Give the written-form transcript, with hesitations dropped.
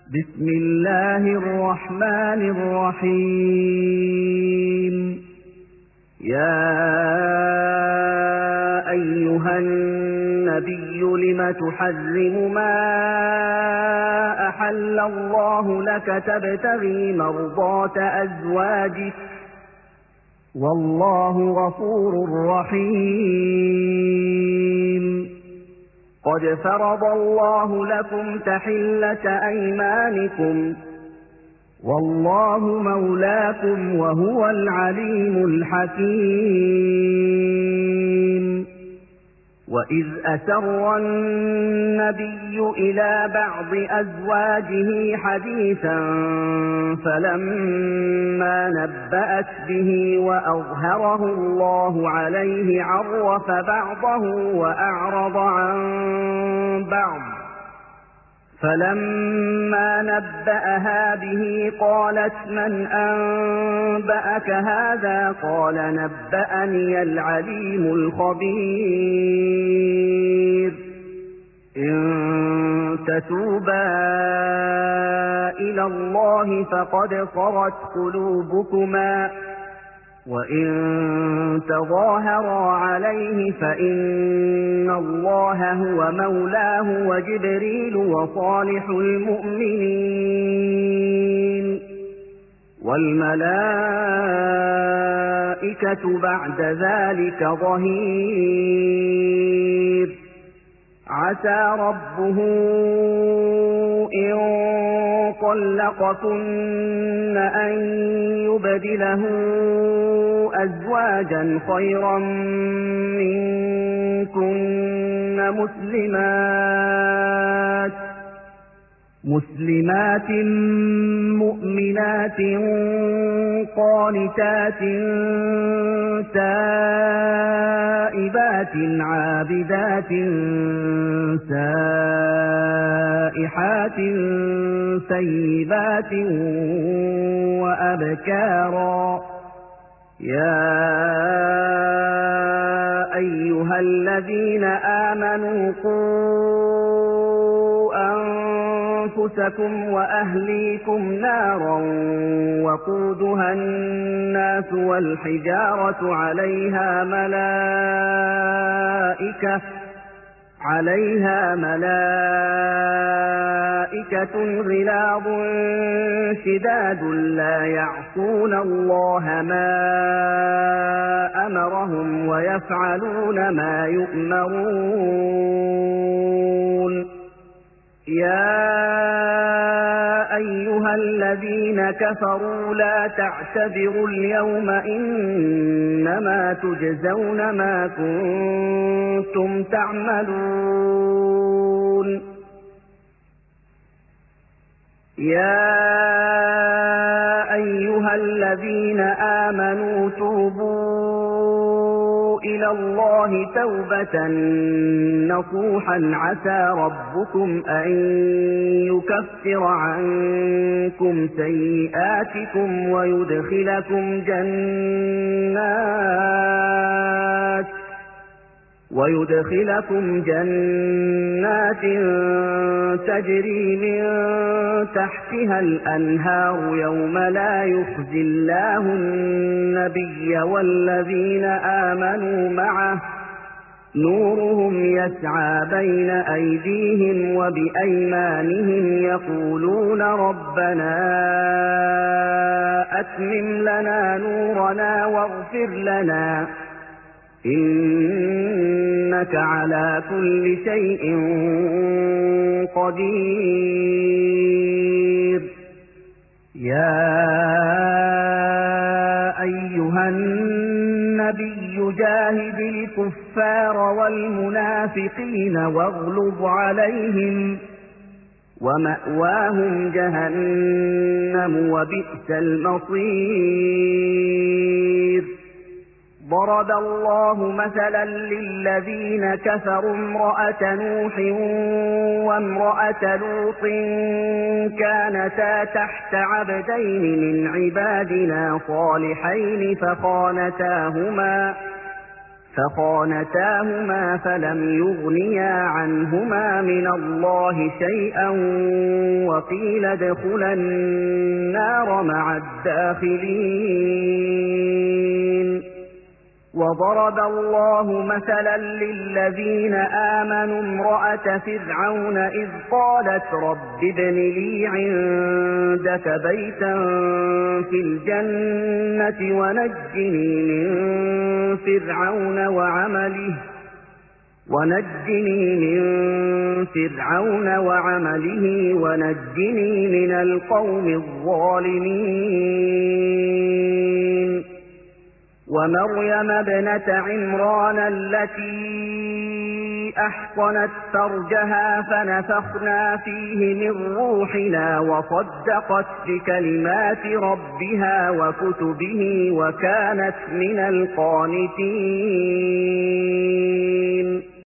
بسم الله الرحمن الرحيم. يا أيها النبي لم تحرم ما أحل الله لك تبتغي مرضات أزواجك والله غفور رحيم. قد فرض الله لكم تحلة أيمانكم والله مولاكم وهو العليم الحكيم. وإذ أسر النبي إلى بعض أزواجه حديثا فلما نبأت به وأظهره الله عليه عرف بعضه وأعرض عن بعض، فلما نبأها به قالت من أنبأك هذا؟ قال نبأني العليم الخبير. إن تتوبا إلى الله فقد صغت قلوبكما، وإن تظاهرا عليه فإن الله هو مولاه وجبريل وصالح المؤمنين والملائكة بعد ذلك ظهير. عسى ربه إن طلقكن أن يبدله أزواجا خيرا منكن مسلمات مؤمنات قانتات تائبات عابدات سائحات ثيبات وأبكارا. يا أيها الذين آمنوا قوا أنفسكم وأهليكم نارا وقودها الناس والحجارة عليها ملائكة غلاظ شداد لا يعصون الله ما أمرهم ويفعلون ما يؤمرون. يا أيها الذين كفروا لا تعتذروا اليوم إنما تجزون ما كنتم تعملون. يا أيها الذين آمنوا توبوا إلى الله توبة نصوحا عسى ربكم أن يكفر عنكم سيئاتكم ويدخلكم جنات تجري من تحتها الأنهار يوم لا يخزي الله النبي والذين آمنوا معه نورهم يسعى بين أيديهم وبأيمانهم يقولون ربنا أتمم لنا نورنا واغفر لنا إنك على كل شيء قدير. يا أيها النبي جاهد الكفار والمنافقين واغلظ عليهم ومأواهم جهنم وبئس المصير. ضرب الله مثلا للذين كفروا امرأة نوح وامرأة لوط كانتا تحت عبدين من عبادنا صالحين فخانتاهما فلم يغنيا عنهما من الله شيئا وقيل ادخلا النار مع الداخلين وضرب الله مثلا للذين آمنوا امرأة فرعون إذ قالت رب ابن لي عندك بيتا في الجنة ونجني من فرعون وعمله ونجني من القوم الظالمين ومريم ابنة عمران التي أحصنت فرجها فنفخنا فيه من روحنا وصدقت بكلمات ربها وكتبه وكانت من القانتين